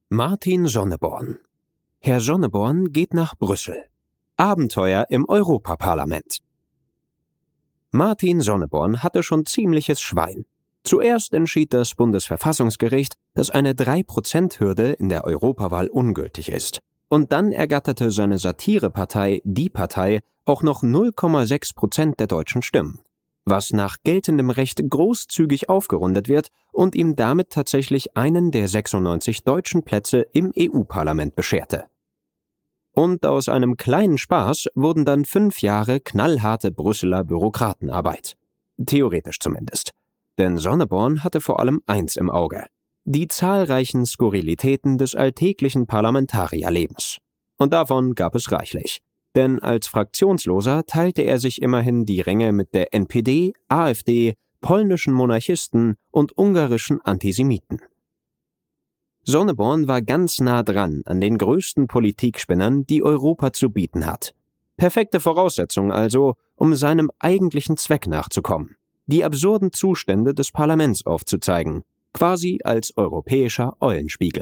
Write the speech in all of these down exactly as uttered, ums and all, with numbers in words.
Martin Sonneborn. Herr Sonneborn geht nach Brüssel. Abenteuer im Europaparlament. Martin Sonneborn hatte schon ziemliches Schwein. Zuerst entschied das Bundesverfassungsgericht, dass eine drei Prozent Hürde in der Europawahl ungültig ist. Und dann ergatterte seine Satirepartei Die Partei auch noch null Komma sechs Prozent der deutschen Stimmen, was nach geltendem Recht großzügig aufgerundet wird und ihm damit tatsächlich einen der sechsundneunzig deutschen Plätze im E U-Parlament bescherte. Und aus einem kleinen Spaß wurden dann fünf Jahre knallharte Brüsseler Bürokratenarbeit. Theoretisch zumindest. Denn Sonneborn hatte vor allem eins im Auge: die zahlreichen Skurrilitäten des alltäglichen Parlamentarierlebens. Und davon gab es reichlich. Denn als Fraktionsloser teilte er sich immerhin die Ränge mit der N P D, AfD, polnischen Monarchisten und ungarischen Antisemiten. Sonneborn war ganz nah dran an den größten Politikspinnern, die Europa zu bieten hat. Perfekte Voraussetzung also, um seinem eigentlichen Zweck nachzukommen: die absurden Zustände des Parlaments aufzuzeigen, quasi als europäischer Eulenspiegel.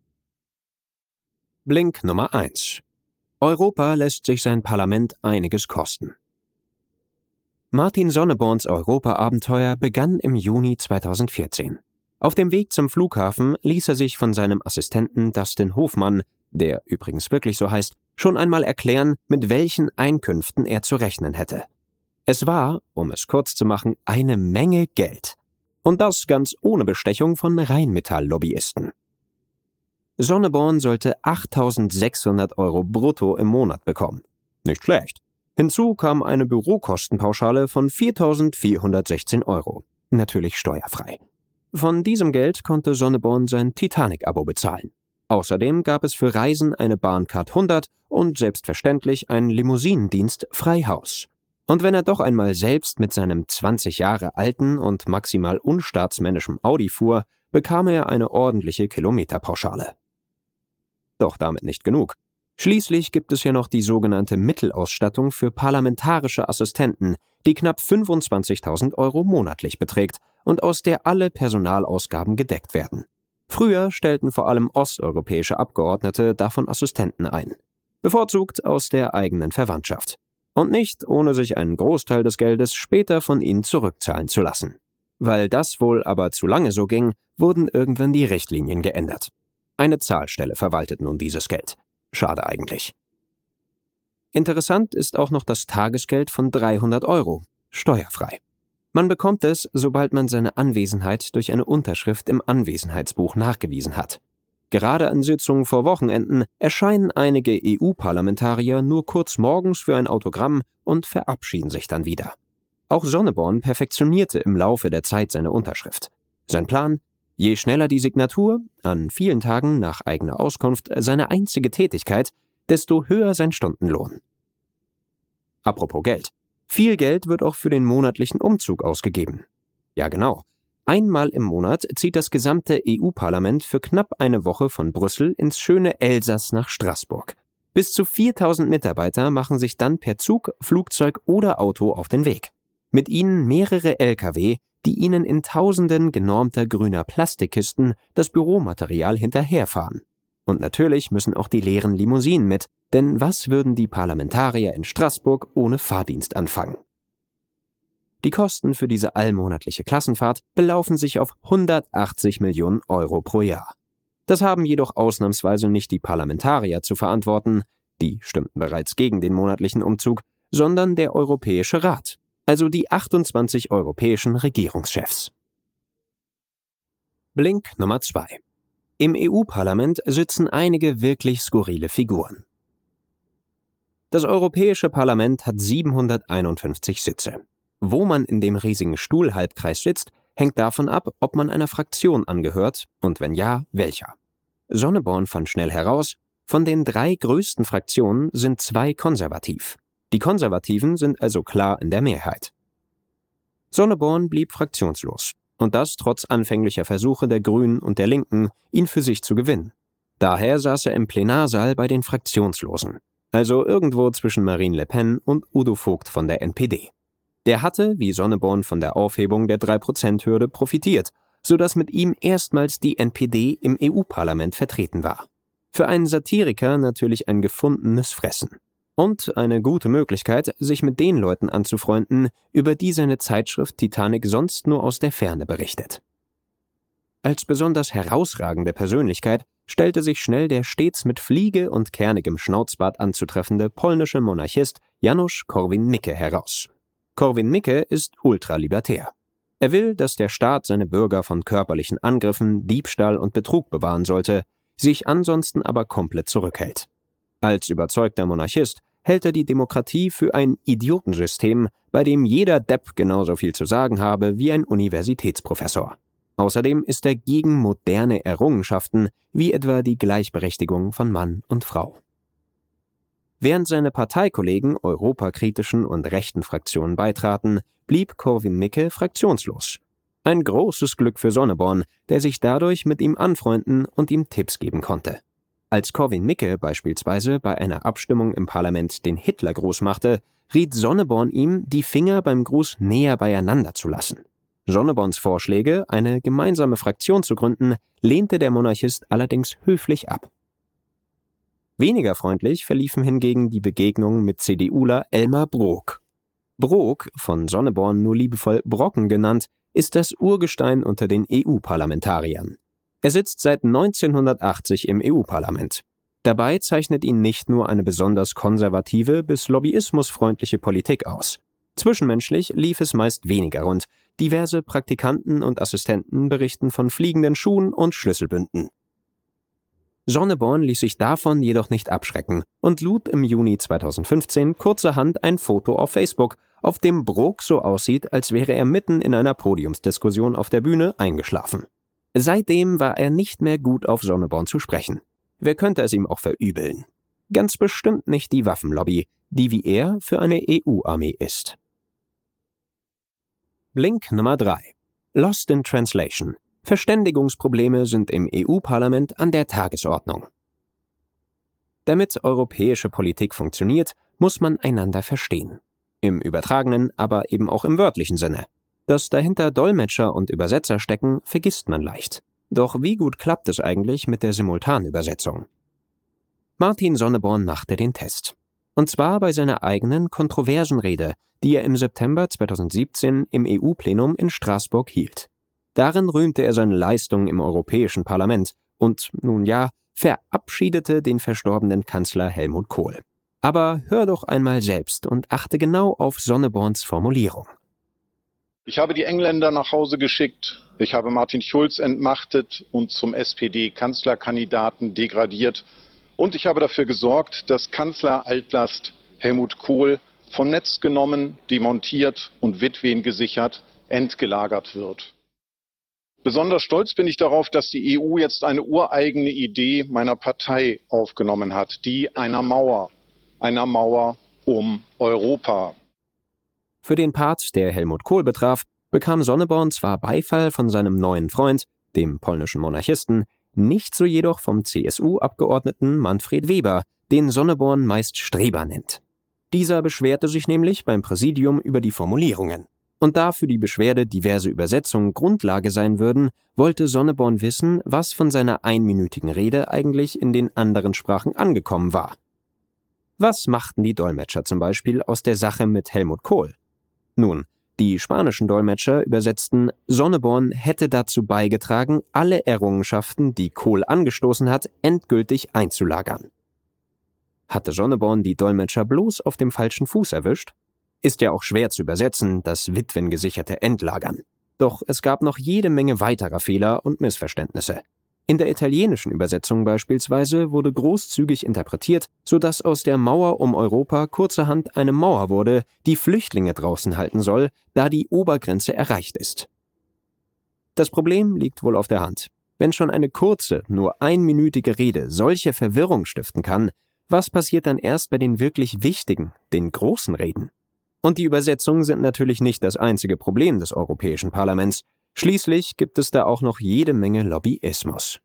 Blink Nummer eins. Europa lässt sich sein Parlament einiges kosten. Martin Sonneborns Europa-Abenteuer begann im Juni zweitausendvierzehn. Auf dem Weg zum Flughafen ließ er sich von seinem Assistenten Dustin Hofmann, der übrigens wirklich so heißt, schon einmal erklären, mit welchen Einkünften er zu rechnen hätte. Es war, um es kurz zu machen, eine Menge Geld. Und das ganz ohne Bestechung von Rheinmetall-Lobbyisten. Sonneborn sollte achttausendsechshundert Euro brutto im Monat bekommen. Nicht schlecht. Hinzu kam eine Bürokostenpauschale von viertausendvierhundertsechzehn Euro. Natürlich steuerfrei. Von diesem Geld konnte Sonneborn sein Titanic-Abo bezahlen. Außerdem gab es für Reisen eine Bahncard hundert und selbstverständlich einen Limousinendienst Freihaus. Und wenn er doch einmal selbst mit seinem zwanzig Jahre alten und maximal unstaatsmännischen Audi fuhr, bekam er eine ordentliche Kilometerpauschale. Doch damit nicht genug. Schließlich gibt es ja noch die sogenannte Mittelausstattung für parlamentarische Assistenten, die knapp fünfundzwanzigtausend Euro monatlich beträgt und aus der alle Personalausgaben gedeckt werden. Früher stellten vor allem osteuropäische Abgeordnete davon Assistenten ein. Bevorzugt aus der eigenen Verwandtschaft. Und nicht, ohne sich einen Großteil des Geldes später von ihnen zurückzahlen zu lassen. Weil das wohl aber zu lange so ging, wurden irgendwann die Richtlinien geändert. Eine Zahlstelle verwaltet nun dieses Geld. Schade eigentlich. Interessant ist auch noch das Tagesgeld von dreihundert Euro, steuerfrei. Man bekommt es, sobald man seine Anwesenheit durch eine Unterschrift im Anwesenheitsbuch nachgewiesen hat. Gerade an Sitzungen vor Wochenenden erscheinen einige E U-Parlamentarier nur kurz morgens für ein Autogramm und verabschieden sich dann wieder. Auch Sonneborn perfektionierte im Laufe der Zeit seine Unterschrift. Sein Plan: je schneller die Signatur, an vielen Tagen nach eigener Auskunft seine einzige Tätigkeit, desto höher sein Stundenlohn. Apropos Geld. Viel Geld wird auch für den monatlichen Umzug ausgegeben. Ja genau. Einmal im Monat zieht das gesamte E U-Parlament für knapp eine Woche von Brüssel ins schöne Elsass nach Straßburg. Bis zu viertausend Mitarbeiter machen sich dann per Zug, Flugzeug oder Auto auf den Weg. Mit ihnen mehrere L K W, die ihnen in tausenden genormter grüner Plastikkisten das Büromaterial hinterherfahren. Und natürlich müssen auch die leeren Limousinen mit, denn was würden die Parlamentarier in Straßburg ohne Fahrdienst anfangen? Die Kosten für diese allmonatliche Klassenfahrt belaufen sich auf hundertachtzig Millionen Euro pro Jahr. Das haben jedoch ausnahmsweise nicht die Parlamentarier zu verantworten, die stimmten bereits gegen den monatlichen Umzug, sondern der Europäische Rat, also die achtundzwanzig europäischen Regierungschefs. Blink Nummer zwei. Im E U-Parlament sitzen einige wirklich skurrile Figuren. Das Europäische Parlament hat siebenhunderteinundfünfzig Sitze. Wo man in dem riesigen Stuhlhalbkreis sitzt, hängt davon ab, ob man einer Fraktion angehört und wenn ja, welcher. Sonneborn fand schnell heraus, von den drei größten Fraktionen sind zwei konservativ. Die Konservativen sind also klar in der Mehrheit. Sonneborn blieb fraktionslos. Und das trotz anfänglicher Versuche der Grünen und der Linken, ihn für sich zu gewinnen. Daher saß er im Plenarsaal bei den Fraktionslosen. Also irgendwo zwischen Marine Le Pen und Udo Vogt von der N P D. Der hatte, wie Sonneborn, von der Aufhebung der drei Prozent Hürde profitiert sodass mit ihm erstmals die N P D im E U-Parlament vertreten war. Für einen Satiriker natürlich ein gefundenes Fressen. Und eine gute Möglichkeit, sich mit den Leuten anzufreunden, über die seine Zeitschrift Titanic sonst nur aus der Ferne berichtet. Als besonders herausragende Persönlichkeit stellte sich schnell der stets mit Fliege und kernigem Schnauzbart anzutreffende polnische Monarchist Janusz Korwin-Mikke heraus. Korwin-Mikke ist ultralibertär. Er will, dass der Staat seine Bürger von körperlichen Angriffen, Diebstahl und Betrug bewahren sollte, sich ansonsten aber komplett zurückhält. Als überzeugter Monarchist hält er die Demokratie für ein Idiotensystem, bei dem jeder Depp genauso viel zu sagen habe wie ein Universitätsprofessor. Außerdem ist er gegen moderne Errungenschaften, wie etwa die Gleichberechtigung von Mann und Frau. Während seine Parteikollegen europakritischen und rechten Fraktionen beitraten, blieb Korwin-Mikke fraktionslos. Ein großes Glück für Sonneborn, der sich dadurch mit ihm anfreunden und ihm Tipps geben konnte. Als Korwin-Mikke beispielsweise bei einer Abstimmung im Parlament den Hitlergruß machte, riet Sonneborn ihm, die Finger beim Gruß näher beieinander zu lassen. Sonneborns Vorschläge, eine gemeinsame Fraktion zu gründen, lehnte der Monarchist allerdings höflich ab. Weniger freundlich verliefen hingegen die Begegnungen mit CDUler Elmar Brok. Brok, von Sonneborn nur liebevoll Brocken genannt, ist das Urgestein unter den E U-Parlamentariern. Er sitzt seit neunzehnhundertachtzig im E U-Parlament. Dabei zeichnet ihn nicht nur eine besonders konservative bis lobbyismusfreundliche Politik aus. Zwischenmenschlich lief es meist weniger rund. Diverse Praktikanten und Assistenten berichten von fliegenden Schuhen und Schlüsselbünden. Sonneborn ließ sich davon jedoch nicht abschrecken und lud im Juni zweitausendfünfzehn kurzerhand ein Foto auf Facebook, auf dem Brok so aussieht, als wäre er mitten in einer Podiumsdiskussion auf der Bühne eingeschlafen. Seitdem war er nicht mehr gut auf Sonneborn zu sprechen. Wer könnte es ihm auch verübeln? Ganz bestimmt nicht die Waffenlobby, die wie er für eine E U-Armee ist. Blink Nummer drei. Lost in Translation. Verständigungsprobleme sind im E U-Parlament an der Tagesordnung. Damit europäische Politik funktioniert, muss man einander verstehen. Im übertragenen, aber eben auch im wörtlichen Sinne. Dass dahinter Dolmetscher und Übersetzer stecken, vergisst man leicht. Doch wie gut klappt es eigentlich mit der Simultanübersetzung? Martin Sonneborn machte den Test. Und zwar bei seiner eigenen kontroversen Rede, die er im September zweitausendsiebzehn im E U-Plenum in Straßburg hielt. Darin rühmte er seine Leistungen im Europäischen Parlament und, nun ja, verabschiedete den verstorbenen Kanzler Helmut Kohl. Aber hör doch einmal selbst und achte genau auf Sonneborns Formulierung. Ich habe die Engländer nach Hause geschickt, ich habe Martin Schulz entmachtet und zum S P D-Kanzlerkandidaten degradiert und ich habe dafür gesorgt, dass Kanzler Altlast Helmut Kohl vom Netz genommen, demontiert und Witwen gesichert, entgelagert wird. Besonders stolz bin ich darauf, dass die E U jetzt eine ureigene Idee meiner Partei aufgenommen hat, die einer Mauer, einer Mauer um Europa. Für den Part, der Helmut Kohl betraf, bekam Sonneborn zwar Beifall von seinem neuen Freund, dem polnischen Monarchisten, nicht so jedoch vom C S U-Abgeordneten Manfred Weber, den Sonneborn meist Streber nennt. Dieser beschwerte sich nämlich beim Präsidium über die Formulierungen. Und da für die Beschwerde diverse Übersetzungen Grundlage sein würden, wollte Sonneborn wissen, was von seiner einminütigen Rede eigentlich in den anderen Sprachen angekommen war. Was machten die Dolmetscher zum Beispiel aus der Sache mit Helmut Kohl? Nun, die spanischen Dolmetscher übersetzten, Sonneborn hätte dazu beigetragen, alle Errungenschaften, die Kohl angestoßen hat, endgültig einzulagern. Hatte Sonneborn die Dolmetscher bloß auf dem falschen Fuß erwischt? Ist ja auch schwer zu übersetzen, das witwengesicherte Entlagern. Doch es gab noch jede Menge weiterer Fehler und Missverständnisse. In der italienischen Übersetzung beispielsweise wurde großzügig interpretiert, sodass aus der Mauer um Europa kurzerhand eine Mauer wurde, die Flüchtlinge draußen halten soll, da die Obergrenze erreicht ist. Das Problem liegt wohl auf der Hand. Wenn schon eine kurze, nur einminütige Rede solche Verwirrung stiften kann, was passiert dann erst bei den wirklich wichtigen, den großen Reden? Und die Übersetzungen sind natürlich nicht das einzige Problem des Europäischen Parlaments. Schließlich gibt es da auch noch jede Menge Lobbyismus.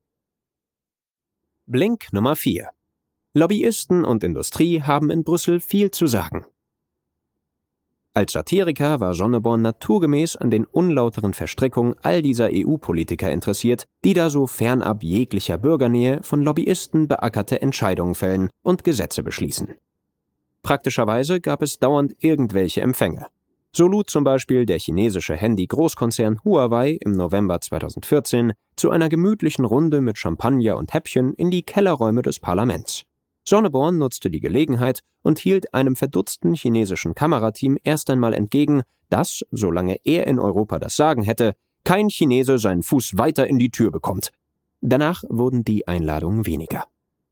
Blink Nummer vier. Lobbyisten und Industrie haben in Brüssel viel zu sagen. Als Satiriker war Sonneborn naturgemäß an den unlauteren Verstrickungen all dieser E U-Politiker interessiert, die da so fernab jeglicher Bürgernähe von Lobbyisten beackerte Entscheidungen fällen und Gesetze beschließen. Praktischerweise gab es dauernd irgendwelche Empfänge. So lud zum Beispiel der chinesische Handy-Großkonzern Huawei im November zweitausendvierzehn zu einer gemütlichen Runde mit Champagner und Häppchen in die Kellerräume des Parlaments. Sonneborn nutzte die Gelegenheit und hielt einem verdutzten chinesischen Kamerateam erst einmal entgegen, dass, solange er in Europa das Sagen hätte, kein Chinese seinen Fuß weiter in die Tür bekommt. Danach wurden die Einladungen weniger.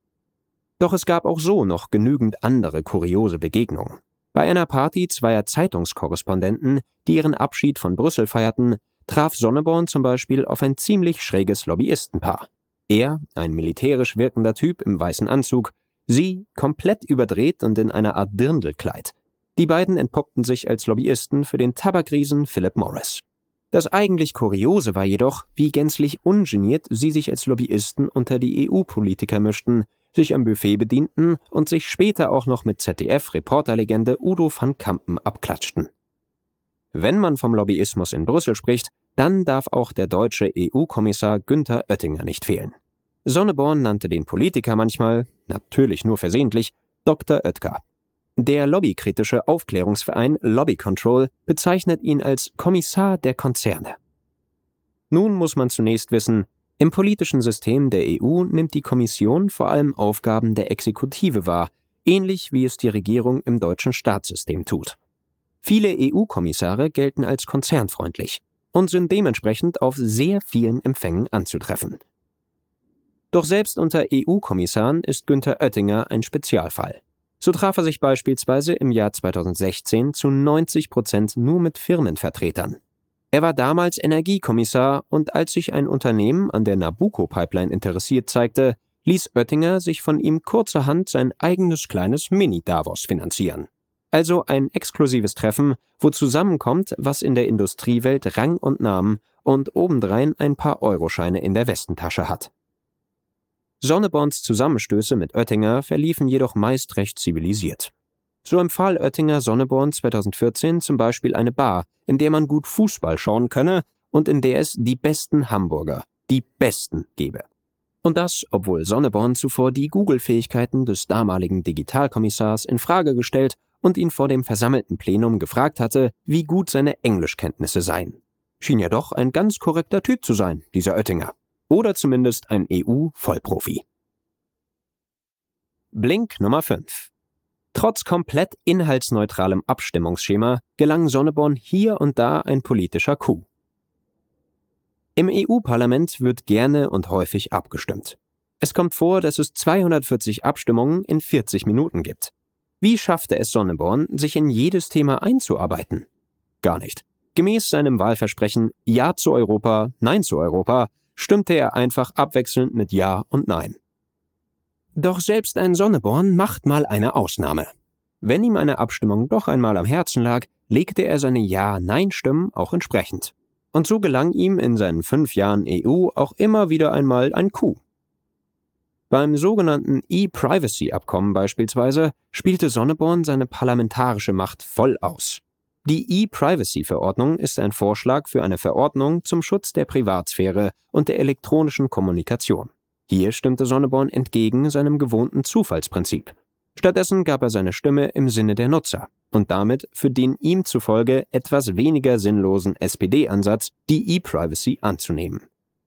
Doch es gab auch so noch genügend andere kuriose Begegnungen. Bei einer Party zweier Zeitungskorrespondenten, die ihren Abschied von Brüssel feierten, traf Sonneborn zum Beispiel auf ein ziemlich schräges Lobbyistenpaar. Er, ein militärisch wirkender Typ im weißen Anzug, sie, komplett überdreht und in einer Art Dirndlkleid. Die beiden entpuppten sich als Lobbyisten für den Tabakriesen Philip Morris. Das eigentlich Kuriose war jedoch, wie gänzlich ungeniert sie sich als Lobbyisten unter die E U-Politiker mischten, sich am Buffet bedienten und sich später auch noch mit Z D F-Reporterlegende Udo van Kampen abklatschten. Wenn man vom Lobbyismus in Brüssel spricht, dann darf auch der deutsche E U-Kommissar Günther Oettinger nicht fehlen. Sonneborn nannte den Politiker manchmal, natürlich nur versehentlich, Doktor Oetker. Der lobbykritische Aufklärungsverein Lobby Control bezeichnet ihn als Kommissar der Konzerne. Nun muss man zunächst wissen, im politischen System der E U nimmt die Kommission vor allem Aufgaben der Exekutive wahr, ähnlich wie es die Regierung im deutschen Staatssystem tut. Viele E U-Kommissare gelten als konzernfreundlich und sind dementsprechend auf sehr vielen Empfängen anzutreffen. Doch selbst unter E U-Kommissaren ist Günther Oettinger ein Spezialfall. So traf er sich beispielsweise im Jahr zweitausendsechzehn zu neunzig Prozent nur mit Firmenvertretern. Er war damals Energiekommissar und als sich ein Unternehmen an der Nabucco-Pipeline interessiert zeigte, ließ Oettinger sich von ihm kurzerhand sein eigenes kleines Mini-Davos finanzieren. Also ein exklusives Treffen, wo zusammenkommt, was in der Industriewelt Rang und Namen und obendrein ein paar Euroscheine in der Westentasche hat. Sonneborns Zusammenstöße mit Oettinger verliefen jedoch meist recht zivilisiert. So empfahl Oettinger Sonneborn zweitausendvierzehn zum Beispiel eine Bar, in der man gut Fußball schauen könne und in der es die besten Hamburger, die besten gebe. Und das, obwohl Sonneborn zuvor die Google-Fähigkeiten des damaligen Digitalkommissars in Frage gestellt und ihn vor dem versammelten Plenum gefragt hatte, wie gut seine Englischkenntnisse seien. Schien ja doch ein ganz korrekter Typ zu sein, dieser Oettinger. Oder zumindest ein E U-Vollprofi. Blink Nummer fünf. Trotz komplett inhaltsneutralem Abstimmungsschema gelang Sonneborn hier und da ein politischer Coup. Im E U-Parlament wird gerne und häufig abgestimmt. Es kommt vor, dass es zweihundertvierzig Abstimmungen in vierzig Minuten gibt. Wie schaffte es Sonneborn, sich in jedes Thema einzuarbeiten? Gar nicht. Gemäß seinem Wahlversprechen Ja zu Europa, Nein zu Europa, stimmte er einfach abwechselnd mit Ja und Nein. Doch selbst ein Sonneborn macht mal eine Ausnahme. Wenn ihm eine Abstimmung doch einmal am Herzen lag, legte er seine Ja-Nein-Stimmen auch entsprechend. Und so gelang ihm in seinen fünf Jahren E U auch immer wieder einmal ein Coup. Beim sogenannten E-Privacy-Abkommen beispielsweise spielte Sonneborn seine parlamentarische Macht voll aus. Die E-Privacy-Verordnung ist ein Vorschlag für eine Verordnung zum Schutz der Privatsphäre und der elektronischen Kommunikation. Hier stimmte Sonneborn entgegen seinem gewohnten Zufallsprinzip. Stattdessen gab er seine Stimme im Sinne der Nutzer und damit für den ihm zufolge etwas weniger sinnlosen S P D-Ansatz, die E-Privacy anzunehmen.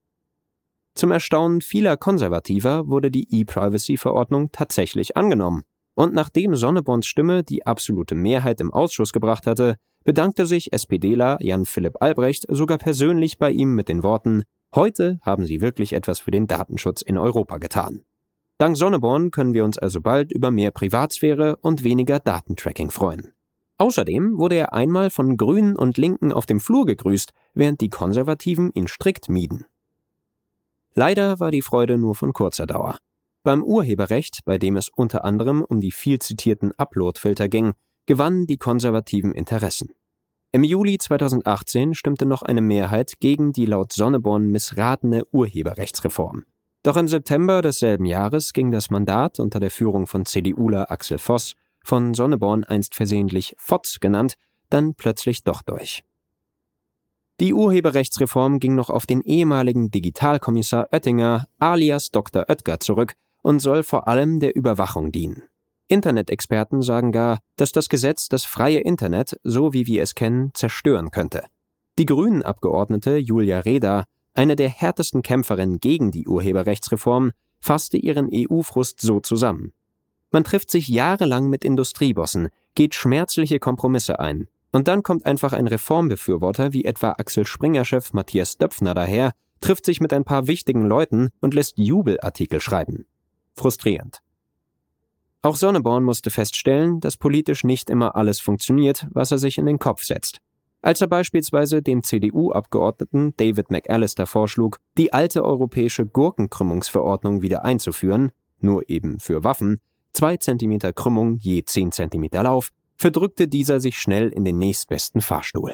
Zum Erstaunen vieler Konservativer wurde die E-Privacy-Verordnung tatsächlich angenommen. Und nachdem Sonneborns Stimme die absolute Mehrheit im Ausschuss gebracht hatte, bedankte sich SPDler Jan-Philipp Albrecht sogar persönlich bei ihm mit den Worten: Heute haben Sie wirklich etwas für den Datenschutz in Europa getan. Dank Sonneborn können wir uns also bald über mehr Privatsphäre und weniger Datentracking freuen. Außerdem wurde er einmal von Grünen und Linken auf dem Flur gegrüßt, während die Konservativen ihn strikt mieden. Leider war die Freude nur von kurzer Dauer. Beim Urheberrecht, bei dem es unter anderem um die viel zitierten Upload-Filter ging, gewannen die konservativen Interessen. Im Juli zweitausendachtzehn stimmte noch eine Mehrheit gegen die laut Sonneborn missratene Urheberrechtsreform. Doch im September desselben Jahres ging das Mandat unter der Führung von CDUler Axel Voss, von Sonneborn einst versehentlich Fotz genannt, dann plötzlich doch durch. Die Urheberrechtsreform ging noch auf den ehemaligen Digitalkommissar Oettinger alias Doktor Oetker zurück und soll vor allem der Überwachung dienen. Internet-Experten sagen gar, dass das Gesetz das freie Internet, so wie wir es kennen, zerstören könnte. Die Grünen-Abgeordnete Julia Reda, eine der härtesten Kämpferinnen gegen die Urheberrechtsreform, fasste ihren E U-Frust so zusammen: Man trifft sich jahrelang mit Industriebossen, geht schmerzliche Kompromisse ein. Und dann kommt einfach ein Reformbefürworter wie etwa Axel Springer-Chef Matthias Döpfner daher, trifft sich mit ein paar wichtigen Leuten und lässt Jubelartikel schreiben. Frustrierend. Auch Sonneborn musste feststellen, dass politisch nicht immer alles funktioniert, was er sich in den Kopf setzt. Als er beispielsweise dem C D U-Abgeordneten David McAllister vorschlug, die alte europäische Gurkenkrümmungsverordnung wieder einzuführen, nur eben für Waffen, zwei Zentimeter Krümmung je zehn Zentimeter Lauf, verdrückte dieser sich schnell in den nächstbesten Fahrstuhl.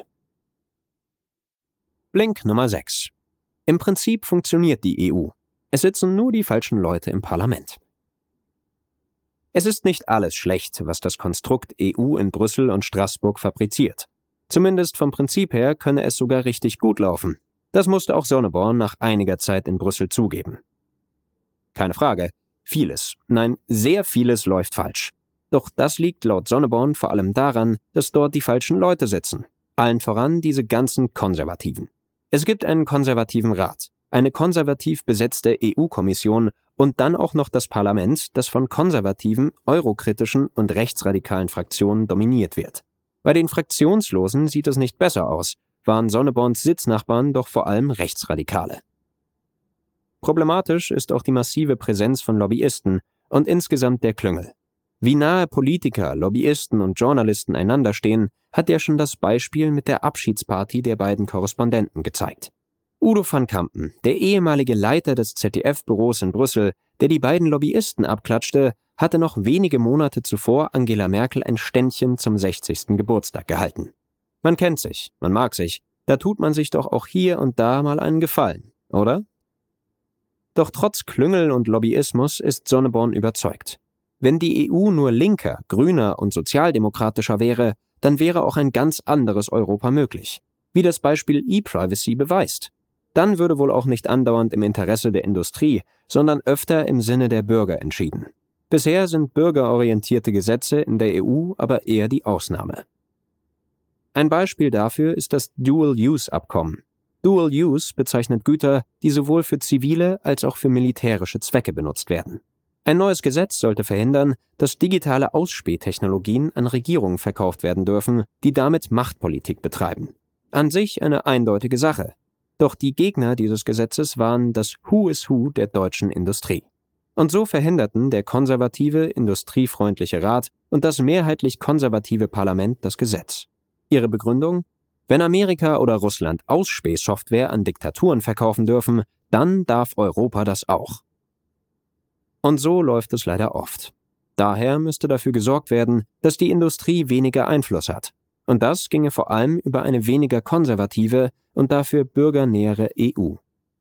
Blink Nummer sechs. Im Prinzip funktioniert die E U. Es sitzen nur die falschen Leute im Parlament. Es ist nicht alles schlecht, was das Konstrukt E U in Brüssel und Straßburg fabriziert. Zumindest vom Prinzip her könne es sogar richtig gut laufen. Das musste auch Sonneborn nach einiger Zeit in Brüssel zugeben. Keine Frage, vieles, nein, sehr vieles läuft falsch. Doch das liegt laut Sonneborn vor allem daran, dass dort die falschen Leute sitzen. Allen voran diese ganzen Konservativen. Es gibt einen konservativen Rat, eine konservativ besetzte E U-Kommission und dann auch noch das Parlament, das von konservativen, eurokritischen und rechtsradikalen Fraktionen dominiert wird. Bei den Fraktionslosen sieht es nicht besser aus, waren Sonneborns Sitznachbarn doch vor allem Rechtsradikale. Problematisch ist auch die massive Präsenz von Lobbyisten und insgesamt der Klüngel. Wie nahe Politiker, Lobbyisten und Journalisten einander stehen, hat ja schon das Beispiel mit der Abschiedsparty der beiden Korrespondenten gezeigt. Udo van Kampen, der ehemalige Leiter des Z D F-Büros in Brüssel, der die beiden Lobbyisten abklatschte, hatte noch wenige Monate zuvor Angela Merkel ein Ständchen zum sechzigsten Geburtstag gehalten. Man kennt sich, man mag sich, da tut man sich doch auch hier und da mal einen Gefallen, oder? Doch trotz Klüngel und Lobbyismus ist Sonneborn überzeugt. Wenn die E U nur linker, grüner und sozialdemokratischer wäre, dann wäre auch ein ganz anderes Europa möglich. Wie das Beispiel E-Privacy beweist. Dann würde wohl auch nicht andauernd im Interesse der Industrie, sondern öfter im Sinne der Bürger entschieden. Bisher sind bürgerorientierte Gesetze in der E U aber eher die Ausnahme. Ein Beispiel dafür ist das Dual-Use-Abkommen. Dual-Use bezeichnet Güter, die sowohl für zivile als auch für militärische Zwecke benutzt werden. Ein neues Gesetz sollte verhindern, dass digitale Ausspähtechnologien an Regierungen verkauft werden dürfen, die damit Machtpolitik betreiben. An sich eine eindeutige Sache. Doch die Gegner dieses Gesetzes waren das Who is Who der deutschen Industrie. Und so verhinderten der konservative, industriefreundliche Rat und das mehrheitlich konservative Parlament das Gesetz. Ihre Begründung? Wenn Amerika oder Russland Ausspähsoftware an Diktaturen verkaufen dürfen, dann darf Europa das auch. Und so läuft es leider oft. Daher müsste dafür gesorgt werden, dass die Industrie weniger Einfluss hat. Und das ginge vor allem über eine weniger konservative und dafür bürgernähere E U.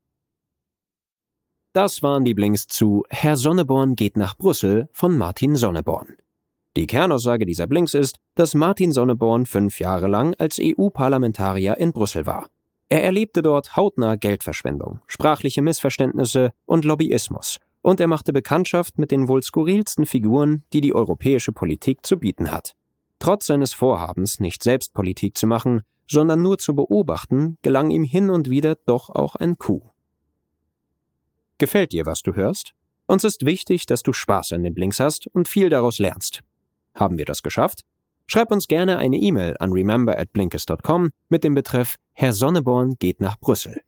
Das waren die Blinks zu Herr Sonneborn geht nach Brüssel von Martin Sonneborn. Die Kernaussage dieser Blinks ist, dass Martin Sonneborn fünf Jahre lang als E U-Parlamentarier in Brüssel war. Er erlebte dort hautnah Geldverschwendung, sprachliche Missverständnisse und Lobbyismus. Und er machte Bekanntschaft mit den wohl skurrilsten Figuren, die die europäische Politik zu bieten hat. Trotz seines Vorhabens, nicht selbst Politik zu machen, sondern nur zu beobachten, gelang ihm hin und wieder doch auch ein Coup. Gefällt dir, was du hörst? Uns ist wichtig, dass du Spaß an den Blinks hast und viel daraus lernst. Haben wir das geschafft? Schreib uns gerne eine E-Mail an remember at blinkist dot com mit dem Betreff Herr Sonneborn geht nach Brüssel.